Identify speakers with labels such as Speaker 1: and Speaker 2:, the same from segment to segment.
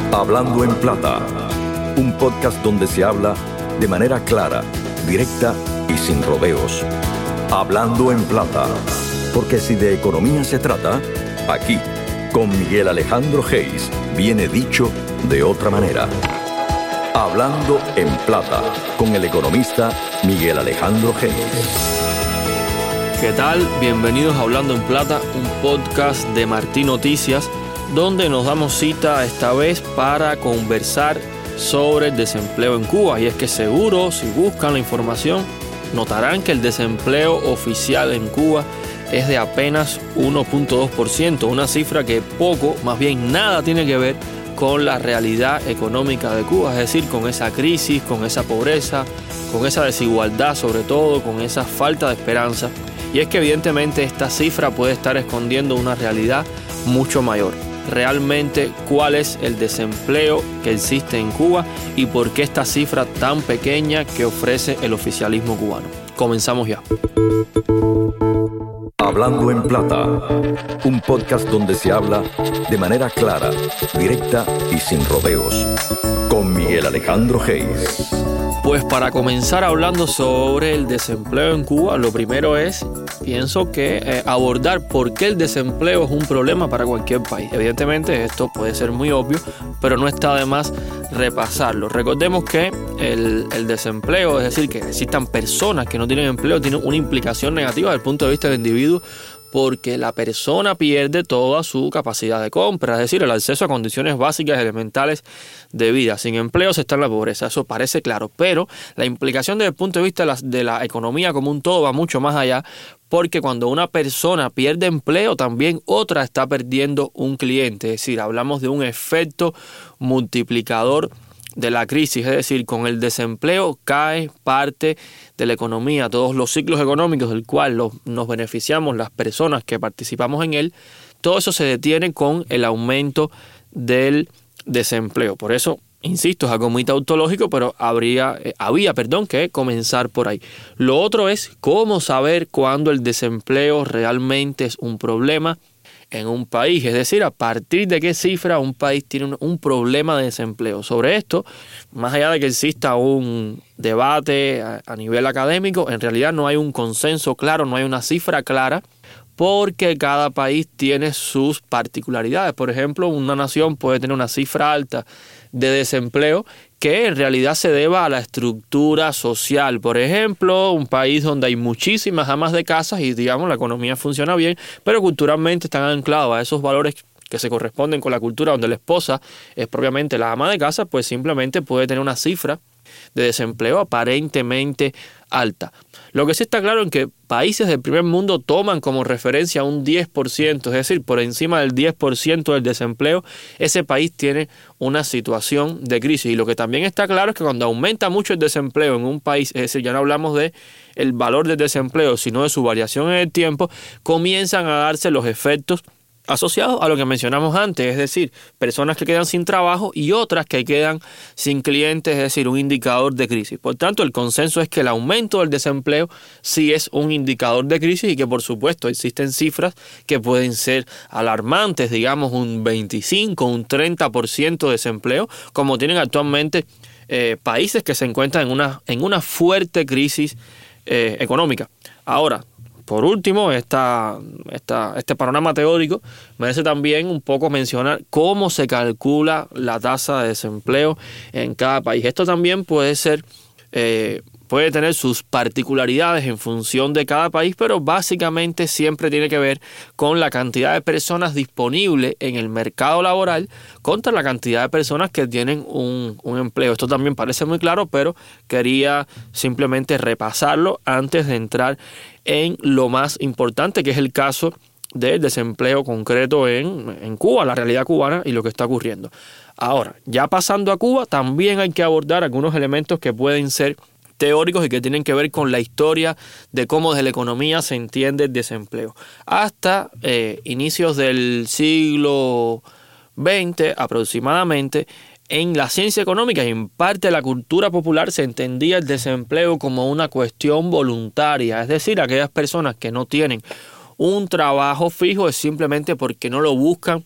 Speaker 1: Hablando en Plata, un podcast donde se habla de manera clara, directa y sin rodeos. Hablando en Plata, porque si de economía se trata, aquí, con Miguel Alejandro Geis, viene dicho de otra manera. Hablando en Plata, con el economista Miguel Alejandro Geis.
Speaker 2: ¿Qué tal? Bienvenidos a Hablando en Plata, un podcast de Martí Noticias, donde nos damos cita esta vez para conversar sobre el desempleo en Cuba. Y es que seguro, si buscan la información, notarán que el desempleo oficial en Cuba es de apenas 1.2%, una cifra que poco, más bien nada tiene que ver con la realidad económica de Cuba, es decir, con esa crisis, con esa pobreza, con esa desigualdad sobre todo, con esa falta de esperanza. Y es que evidentemente esta cifra puede estar escondiendo una realidad mucho mayor. Realmente, ¿cuál es el desempleo que existe en Cuba y por qué esta cifra tan pequeña que ofrece el oficialismo cubano? Comenzamos ya.
Speaker 1: Hablando en Plata, un podcast donde se habla de manera clara, directa y sin rodeos, con Miguel Alejandro Geis.
Speaker 2: Pues para comenzar hablando sobre el desempleo en Cuba, lo primero es, pienso que abordar por qué el desempleo es un problema para cualquier país. Evidentemente esto puede ser muy obvio, pero no está de más repasarlo. Recordemos que el desempleo, es decir, que existan personas que no tienen empleo, tiene una implicación negativa desde el punto de vista del individuo, porque la persona pierde toda su capacidad de compra, es decir, el acceso a condiciones básicas elementales de vida. Sin empleo se está en la pobreza, eso parece claro, pero la implicación desde el punto de vista de la economía como un todo va mucho más allá, porque cuando una persona pierde empleo, también otra está perdiendo un cliente, es decir, hablamos de un efecto multiplicador de la crisis, es decir, con el desempleo cae parte de la economía, todos los ciclos económicos del cual nos beneficiamos las personas que participamos en él, todo eso se detiene con el aumento del desempleo. Por eso, insisto, es algo muy tautológico, pero había que comenzar por ahí. Lo otro es cómo saber cuándo el desempleo realmente es un problema en un país, es decir, a partir de qué cifra un país tiene un problema de desempleo. Sobre esto, más allá de que exista un debate a nivel académico, en realidad no hay un consenso claro, no hay una cifra clara, porque cada país tiene sus particularidades. Por ejemplo, una nación puede tener una cifra alta de desempleo que en realidad se deba a la estructura social. Por ejemplo, un país donde hay muchísimas amas de casa y, digamos, la economía funciona bien, pero culturalmente están anclados a esos valores que se corresponden con la cultura donde la esposa es propiamente la ama de casa, pues simplemente puede tener una cifra de desempleo aparentemente alta. Lo que sí está claro es que países del primer mundo toman como referencia un 10%, es decir, por encima del 10% del desempleo, ese país tiene una situación de crisis. Y lo que también está claro es que cuando aumenta mucho el desempleo en un país, es decir, ya no hablamos de el valor del desempleo, sino de su variación en el tiempo, comienzan a darse los efectos asociados a lo que mencionamos antes, es decir, personas que quedan sin trabajo y otras que quedan sin clientes, es decir, un indicador de crisis. Por tanto, el consenso es que el aumento del desempleo sí es un indicador de crisis y que, por supuesto, existen cifras que pueden ser alarmantes, digamos un 25, un 30% de desempleo, como tienen actualmente países que se encuentran en una fuerte crisis económica. Ahora, por último, este panorama teórico merece también un poco mencionar cómo se calcula la tasa de desempleo en cada país. Esto también puede tener sus particularidades en función de cada país, pero básicamente siempre tiene que ver con la cantidad de personas disponibles en el mercado laboral contra la cantidad de personas que tienen un empleo. Esto también parece muy claro, pero quería simplemente repasarlo antes de entrar en lo más importante, que es el caso del desempleo concreto en Cuba, la realidad cubana y lo que está ocurriendo. Ahora, ya pasando a Cuba, también hay que abordar algunos elementos que pueden ser teóricos y que tienen que ver con la historia de cómo desde la economía se entiende el desempleo. Hasta inicios del siglo XX aproximadamente, en la ciencia económica y en parte de la cultura popular se entendía el desempleo como una cuestión voluntaria, es decir, aquellas personas que no tienen un trabajo fijo es simplemente porque no lo buscan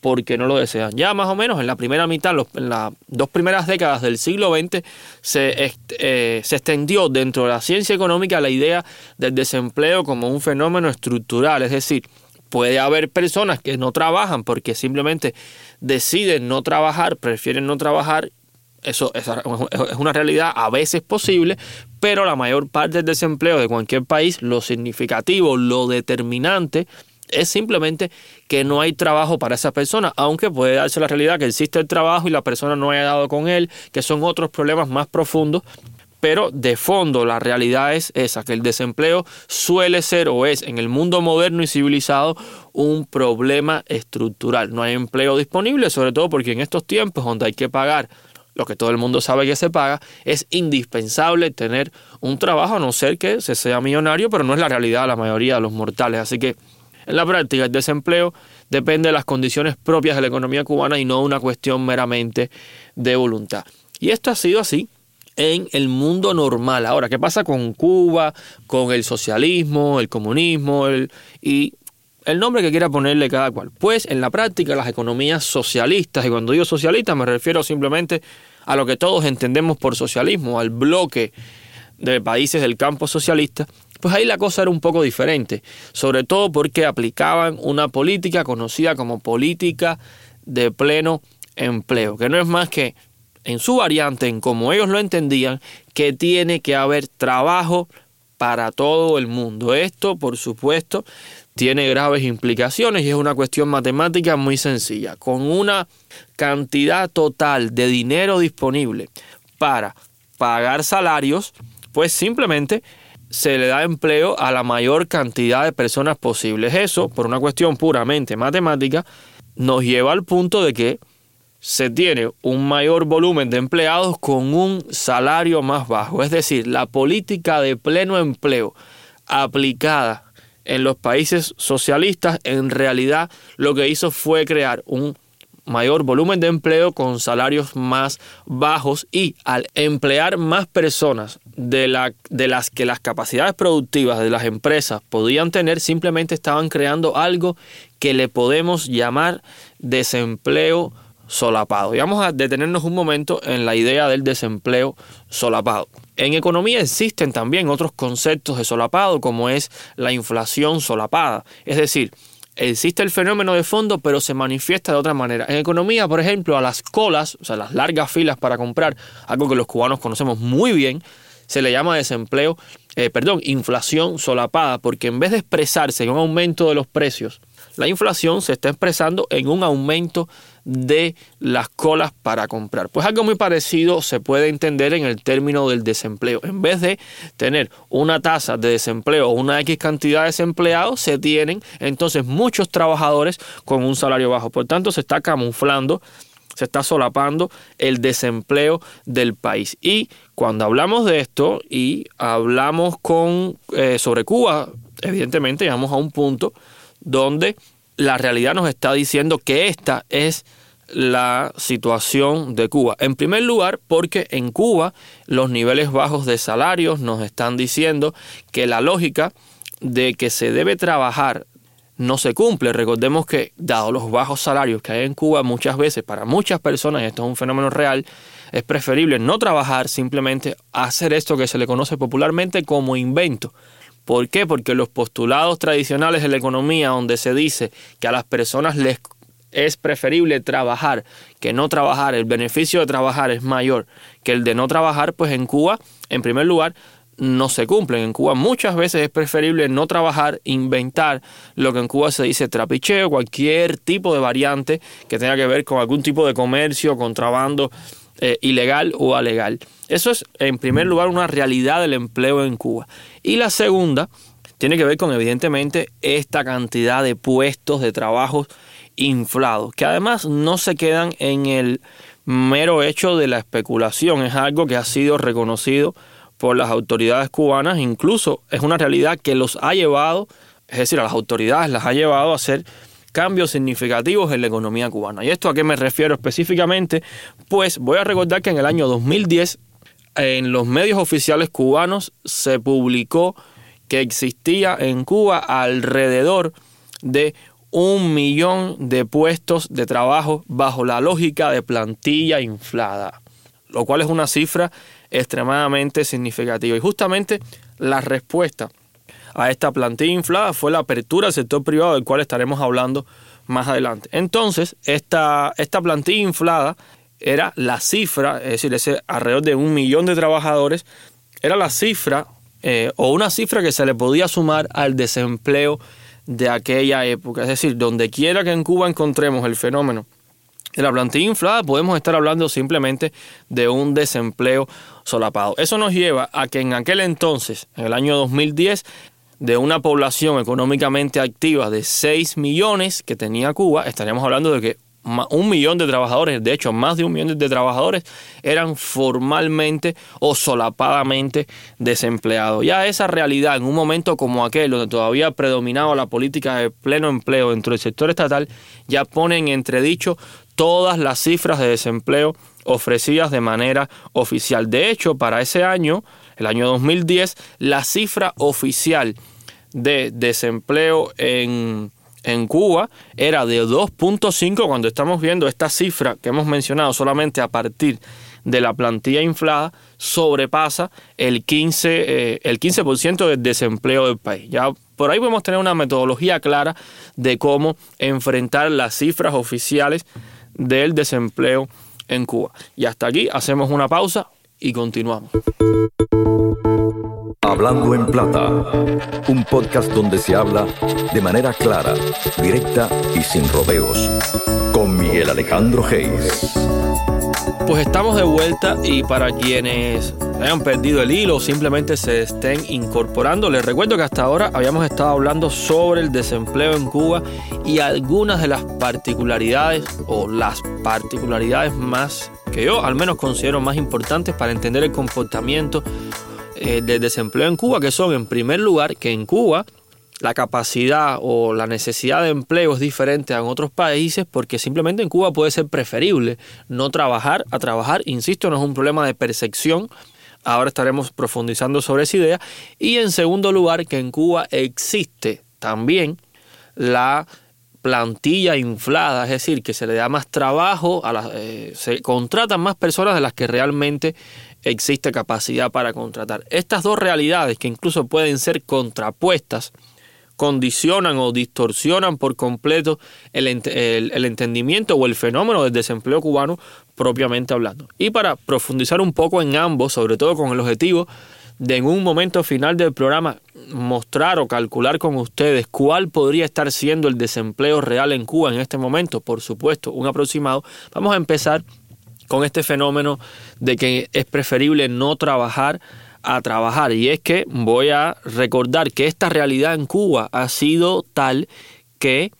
Speaker 2: porque no lo desean. Ya más o menos en la primera mitad, en las 2 primeras décadas del siglo XX, se extendió dentro de la ciencia económica la idea del desempleo como un fenómeno estructural. Es decir, puede haber personas que no trabajan porque simplemente deciden no trabajar, prefieren no trabajar. Eso es una realidad a veces posible, pero la mayor parte del desempleo de cualquier país, lo significativo, lo determinante, es simplemente que no hay trabajo para esa persona, aunque puede darse la realidad que existe el trabajo y la persona no haya dado con él, que son otros problemas más profundos. Pero de fondo la realidad es esa, que el desempleo suele ser o es en el mundo moderno y civilizado un problema estructural. No hay empleo disponible, sobre todo porque en estos tiempos donde hay que pagar lo que todo el mundo sabe que se paga, es indispensable tener un trabajo, a no ser que se sea millonario, pero no es la realidad de la mayoría de los mortales. Así que en la práctica el desempleo depende de las condiciones propias de la economía cubana y no una cuestión meramente de voluntad. Y esto ha sido así en el mundo normal. Ahora, ¿qué pasa con Cuba, con el socialismo, el comunismo y el nombre que quiera ponerle cada cual? Pues en la práctica las economías socialistas, y cuando digo socialistas me refiero simplemente a lo que todos entendemos por socialismo, al bloque de países del campo socialista, pues ahí la cosa era un poco diferente, sobre todo porque aplicaban una política conocida como política de pleno empleo, que no es más que, en su variante, en como ellos lo entendían, que tiene que haber trabajo para todo el mundo. Esto, por supuesto, tiene graves implicaciones y es una cuestión matemática muy sencilla. Con una cantidad total de dinero disponible para pagar salarios, pues simplemente se le da empleo a la mayor cantidad de personas posibles. Eso, por una cuestión puramente matemática, nos lleva al punto de que se tiene un mayor volumen de empleados con un salario más bajo. Es decir, la política de pleno empleo aplicada en los países socialistas en realidad lo que hizo fue crear un mayor volumen de empleo con salarios más bajos, y al emplear más personas de las que las capacidades productivas de las empresas podían tener, simplemente estaban creando algo que le podemos llamar desempleo solapado. Y vamos a detenernos un momento en la idea del desempleo solapado. En economía existen también otros conceptos de solapado, como es la inflación solapada. Es decir, existe el fenómeno de fondo, pero se manifiesta de otra manera. En economía, por ejemplo, a las colas, o sea, las largas filas para comprar, algo que los cubanos conocemos muy bien, se le llama inflación solapada, porque en vez de expresarse en un aumento de los precios, la inflación se está expresando en un aumento de las colas para comprar. Pues algo muy parecido se puede entender en el término del desempleo. En vez de tener una tasa de desempleo o una X cantidad de desempleados, se tienen entonces muchos trabajadores con un salario bajo. Por tanto, se está camuflando, se está solapando el desempleo del país. Y cuando hablamos de esto y hablamos sobre Cuba, evidentemente llegamos a un punto donde la realidad nos está diciendo que esta es la situación de Cuba. En primer lugar, porque en Cuba los niveles bajos de salarios nos están diciendo que la lógica de que se debe trabajar no se cumple. Recordemos que, dado los bajos salarios que hay en Cuba, muchas veces para muchas personas, y esto es un fenómeno real, es preferible no trabajar, simplemente hacer esto que se le conoce popularmente como invento. ¿Por qué? Porque los postulados tradicionales de la economía, donde se dice que a las personas les es preferible trabajar que no trabajar, el beneficio de trabajar es mayor que el de no trabajar, pues en Cuba, en primer lugar, no se cumplen. En Cuba muchas veces es preferible no trabajar, inventar lo que en Cuba se dice trapicheo, cualquier tipo de variante que tenga que ver con algún tipo de comercio, contrabando, ilegal o alegal. Eso es, en primer lugar, una realidad del empleo en Cuba. Y la segunda tiene que ver con, evidentemente, esta cantidad de puestos de trabajo inflados, que además no se quedan en el mero hecho de la especulación. Es algo que ha sido reconocido por las autoridades cubanas, incluso es una realidad que los ha llevado, es decir, a las autoridades las ha llevado a hacer cambios significativos en la economía cubana. ¿Y esto a qué me refiero específicamente? Pues voy a recordar que en el año 2010 en los medios oficiales cubanos se publicó que existía en Cuba alrededor de 1 millón de puestos de trabajo bajo la lógica de plantilla inflada, lo cual es una cifra extremadamente significativa. Y justamente la respuesta a esta plantilla inflada fue la apertura del sector privado, del cual estaremos hablando más adelante. Entonces, esta plantilla inflada era la cifra, es decir, ese alrededor de 1 millón de trabajadores, era la cifra o una cifra que se le podía sumar al desempleo de aquella época. Es decir, donde quiera que en Cuba encontremos el fenómeno de la plantilla inflada, podemos estar hablando simplemente de un desempleo solapado. Eso nos lleva a que en aquel entonces, en el año 2010, de una población económicamente activa de 6 millones que tenía Cuba, estaríamos hablando de que 1 millón de trabajadores, de hecho más de 1 millón de trabajadores, eran formalmente o solapadamente desempleados. Ya esa realidad en un momento como aquel, donde todavía predominaba la política de pleno empleo dentro del sector estatal, ya pone en entredicho todas las cifras de desempleo ofrecidas de manera oficial. De hecho, para ese año, el año 2010, la cifra oficial de desempleo en Cuba era de 2.5, cuando estamos viendo esta cifra que hemos mencionado solamente a partir de la plantilla inflada, sobrepasa el 15% del desempleo del país. Ya por ahí podemos tener una metodología clara de cómo enfrentar las cifras oficiales del desempleo en Cuba. Y hasta aquí hacemos una pausa y continuamos.
Speaker 1: Hablando en Plata, un podcast donde se habla de manera clara, directa y sin rodeos, con Miguel Alejandro Hayes.
Speaker 2: Pues estamos de vuelta, y para quienes hayan perdido el hilo o simplemente se estén incorporando, les recuerdo que hasta ahora habíamos estado hablando sobre el desempleo en Cuba y algunas de las particularidades o las particularidades más que yo al menos considero más importantes para entender el comportamiento del desempleo en Cuba, que son, en primer lugar, que en Cuba la capacidad o la necesidad de empleo es diferente a en otros países, porque simplemente en Cuba puede ser preferible no trabajar a trabajar. Insisto, no es un problema de percepción. Ahora estaremos profundizando sobre esa idea. Y en segundo lugar, que en Cuba existe también la plantilla inflada, es decir, que se le da más trabajo, se contratan más personas de las que realmente existe capacidad para contratar. Estas dos realidades, que incluso pueden ser contrapuestas, condicionan o distorsionan por completo el entendimiento o el fenómeno del desempleo cubano propiamente hablando. Y para profundizar un poco en ambos, sobre todo con el objetivo de en un momento final del programa mostrar o calcular con ustedes cuál podría estar siendo el desempleo real en Cuba en este momento, por supuesto, un aproximado, vamos a empezar con este fenómeno de que es preferible no trabajar a trabajar. Y es que voy a recordar que esta realidad en Cuba ha sido tal que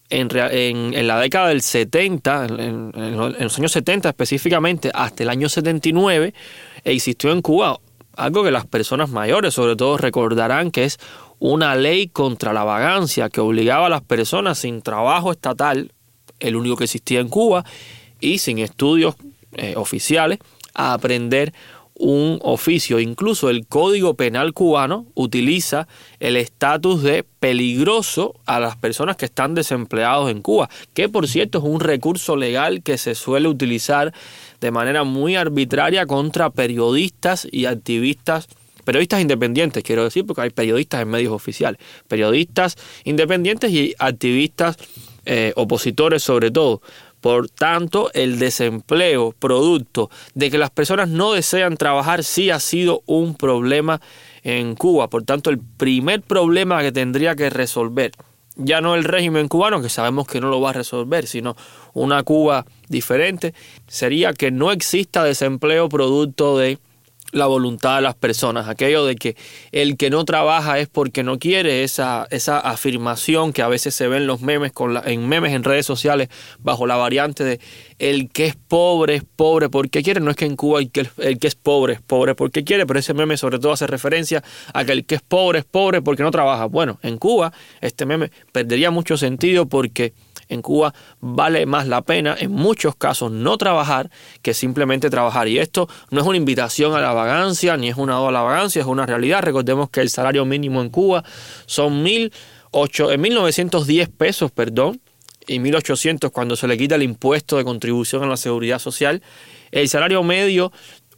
Speaker 2: en la década del 70, en los años 70 específicamente, hasta el año 79, existió en Cuba algo que las personas mayores sobre todo recordarán, que es una ley contra la vagancia que obligaba a las personas sin trabajo estatal, el único que existía en Cuba, y sin estudios oficiales, a aprender un oficio. Incluso el Código Penal cubano utiliza el estatus de peligroso a las personas que están desempleados en Cuba, que por cierto es un recurso legal que se suele utilizar de manera muy arbitraria contra periodistas y activistas, periodistas independientes, quiero decir, porque hay periodistas en medios oficiales, periodistas independientes y activistas opositores sobre todo. Por tanto, el desempleo producto de que las personas no desean trabajar sí ha sido un problema en Cuba. Por tanto, el primer problema que tendría que resolver, ya no el régimen cubano, que sabemos que no lo va a resolver, sino una Cuba diferente, sería que no exista desempleo producto de la voluntad de las personas. Aquello de que el que no trabaja es porque no quiere, esa afirmación que a veces se ve en los memes, en memes en redes sociales, bajo la variante de el que es pobre porque quiere. No es que en Cuba el que es pobre porque quiere, pero ese meme sobre todo hace referencia a que el que es pobre porque no trabaja. Bueno, en Cuba este meme perdería mucho sentido, porque en Cuba vale más la pena en muchos casos no trabajar que simplemente trabajar. Y esto no es una invitación a la vagancia, ni es una oda a la vagancia, es una realidad. Recordemos que el salario mínimo en Cuba son 1.000 1.910 pesos, y 1.800 cuando se le quita el impuesto de contribución a la seguridad social. El salario medio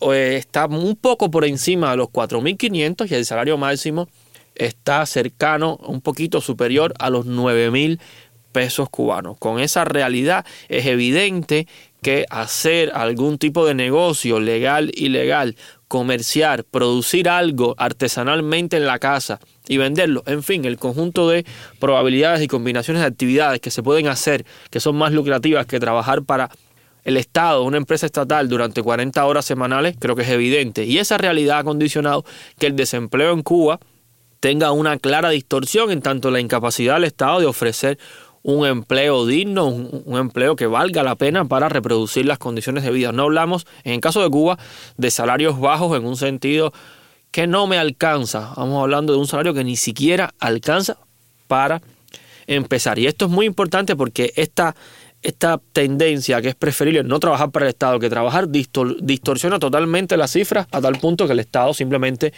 Speaker 2: está un poco por encima de los 4.500 y el salario máximo está cercano, un poquito superior a los 9.000 pesos cubanos. Con esa realidad es evidente que hacer algún tipo de negocio legal, ilegal, comerciar, producir algo artesanalmente en la casa y venderlo, en fin, el conjunto de probabilidades y combinaciones de actividades que se pueden hacer, que son más lucrativas que trabajar para el Estado, una empresa estatal durante 40 horas semanales, creo que es evidente. Y esa realidad ha condicionado que el desempleo en Cuba tenga una clara distorsión en tanto la incapacidad del Estado de ofrecer un empleo digno, un empleo que valga la pena para reproducir las condiciones de vida. No hablamos, en el caso de Cuba, de salarios bajos en un sentido que no me alcanza. Vamos hablando de un salario que ni siquiera alcanza para empezar. Y esto es muy importante porque esta tendencia que es preferible no trabajar para el Estado que trabajar distorsiona totalmente las cifras a tal punto que el Estado simplemente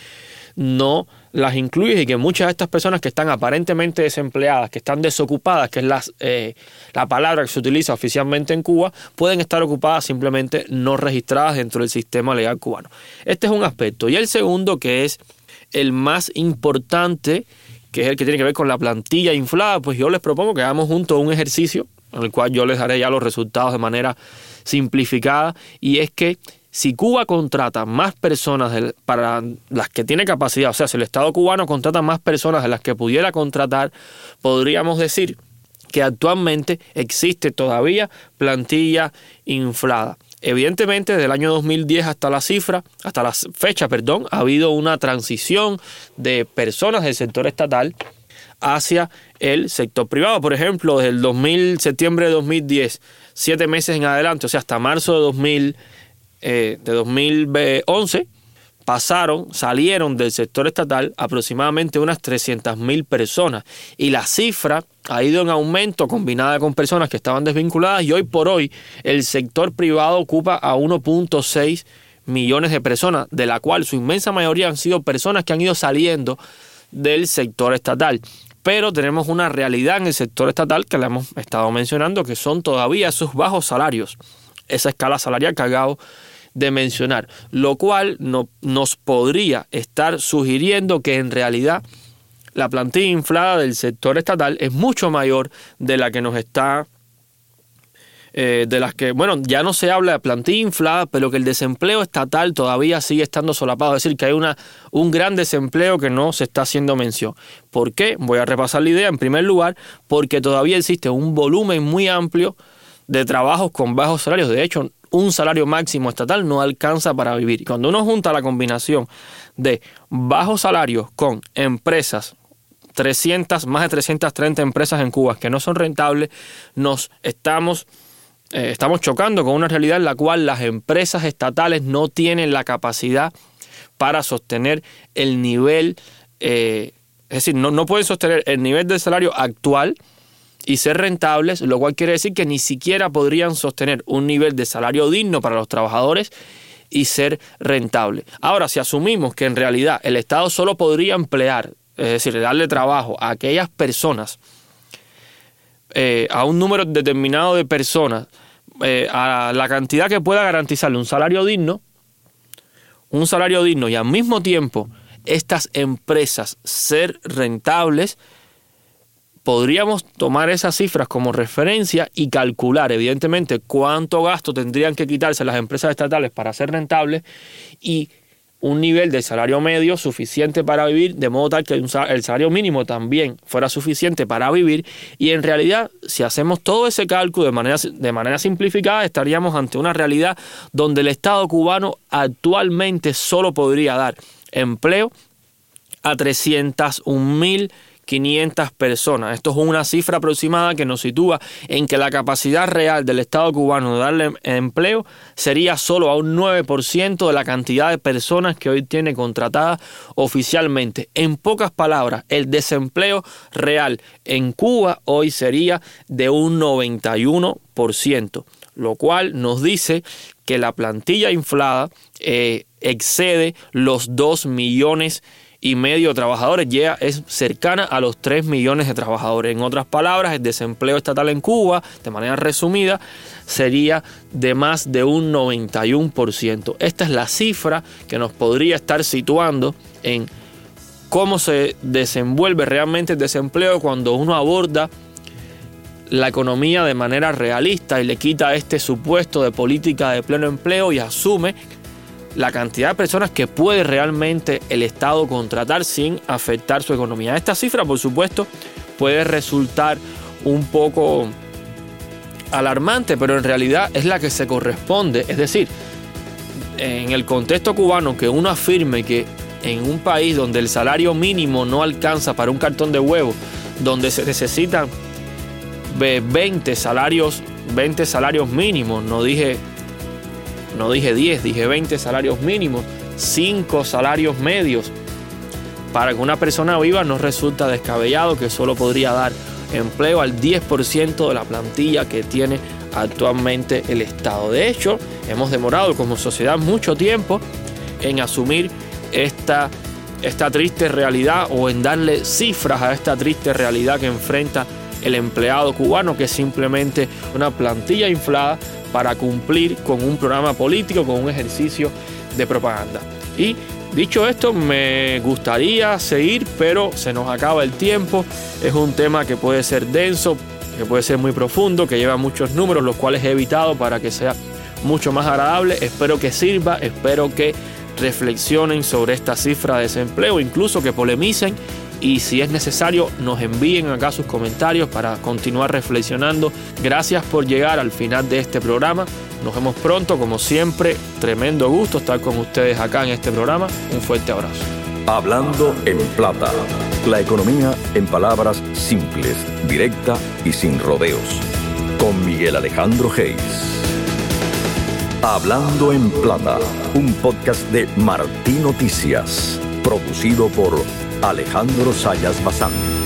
Speaker 2: no las incluye y que muchas de estas personas que están aparentemente desempleadas, que están desocupadas, que es la palabra que se utiliza oficialmente en Cuba, pueden estar ocupadas simplemente no registradas dentro del sistema legal cubano. Este es un aspecto. Y el segundo, que es el más importante, que es el que tiene que ver con la plantilla inflada, pues yo les propongo que hagamos juntos un ejercicio en el cual yo les daré ya los resultados de manera simplificada, y es que si Cuba contrata más personas para las que tiene capacidad, o sea, si el Estado cubano contrata más personas de las que pudiera contratar, podríamos decir que actualmente existe todavía plantilla inflada. Evidentemente, desde el año 2010 hasta la fecha, ha habido una transición de personas del sector estatal hacia el sector privado. Por ejemplo, desde el septiembre de 2010, 7 meses en adelante, o sea, hasta marzo de 2011, salieron del sector estatal aproximadamente unas 300.000 personas. Y la cifra ha ido en aumento combinada con personas que estaban desvinculadas, y hoy por hoy el sector privado ocupa a 1.6 millones de personas, de la cual su inmensa mayoría han sido personas que han ido saliendo del sector estatal. Pero tenemos una realidad en el sector estatal que la hemos estado mencionando, que son todavía esos bajos salarios, esa escala salarial que acabo de mencionar, lo cual nos podría estar sugiriendo que en realidad la plantilla inflada del sector estatal es mucho mayor de la que nos está ya no se habla de plantilla inflada, pero que el desempleo estatal todavía sigue estando solapado, es decir, que hay un gran desempleo que no se está haciendo mención. ¿Por qué? Voy a repasar la idea. En primer lugar, porque todavía existe un volumen muy amplio de trabajos con bajos salarios. De hecho, un salario máximo estatal no alcanza para vivir. Y cuando uno junta la combinación de bajos salarios con empresas, más de 330 empresas en Cuba que no son rentables, estamos chocando con una realidad en la cual las empresas estatales no tienen la capacidad para sostener el nivel, es decir, no pueden sostener el nivel del salario actual y ser rentables, lo cual quiere decir que ni siquiera podrían sostener un nivel de salario digno para los trabajadores y ser rentable. Ahora, si asumimos que en realidad el Estado solo podría emplear, es decir, darle trabajo a aquellas personas, a un número determinado de personas, a la cantidad que pueda garantizarle un salario digno y al mismo tiempo estas empresas ser rentables, podríamos tomar esas cifras como referencia y calcular evidentemente cuánto gasto tendrían que quitarse las empresas estatales para ser rentables y un nivel de salario medio suficiente para vivir, de modo tal que el salario mínimo también fuera suficiente para vivir. Y en realidad, si hacemos todo ese cálculo de manera simplificada, estaríamos ante una realidad donde el Estado cubano actualmente solo podría dar empleo a 301.500 personas. Esto es una cifra aproximada que nos sitúa en que la capacidad real del Estado cubano de darle empleo sería solo a un 9% de la cantidad de personas que hoy tiene contratadas oficialmente. En pocas palabras, el desempleo real en Cuba hoy sería de un 91%, lo cual nos dice que la plantilla inflada excede los 2,5 millones de trabajadores, ya es cercana a los 3 millones de trabajadores. En otras palabras, el desempleo estatal en Cuba, de manera resumida, sería de más de un 91%. Esta es la cifra que nos podría estar situando en cómo se desenvuelve realmente el desempleo cuando uno aborda la economía de manera realista y le quita este supuesto de política de pleno empleo y asume la cantidad de personas que puede realmente el Estado contratar sin afectar su economía. Esta cifra, por supuesto, puede resultar un poco alarmante, pero en realidad es la que se corresponde. Es decir, en el contexto cubano, que uno afirme que en un país donde el salario mínimo no alcanza para un cartón de huevo, donde se necesitan 20 salarios mínimos, no dije 10, dije 20 salarios mínimos, 5 salarios medios, para que una persona viva, no resulta descabellado que solo podría dar empleo al 10% de la plantilla que tiene actualmente el Estado. De hecho, hemos demorado como sociedad mucho tiempo en asumir esta triste realidad o en darle cifras a esta triste realidad que enfrenta el empleado cubano, que es simplemente una plantilla inflada para cumplir con un programa político, con un ejercicio de propaganda. Y dicho esto, me gustaría seguir, pero se nos acaba el tiempo. Es un tema que puede ser denso, que puede ser muy profundo, que lleva muchos números, los cuales he evitado para que sea mucho más agradable. Espero que sirva, espero que reflexionen sobre esta cifra de desempleo, incluso que polemicen, y si es necesario nos envíen acá sus comentarios para continuar reflexionando. Gracias por llegar al final de este programa. Nos vemos pronto, como siempre. Tremendo gusto estar con ustedes acá en este programa. Un fuerte abrazo.
Speaker 1: Hablando en plata. La economía en palabras simples, directa y sin rodeos. Con Miguel Alejandro Geis. Hablando en plata. Un podcast de Martí Noticias. Producido por Alejandro Sayas Bazán.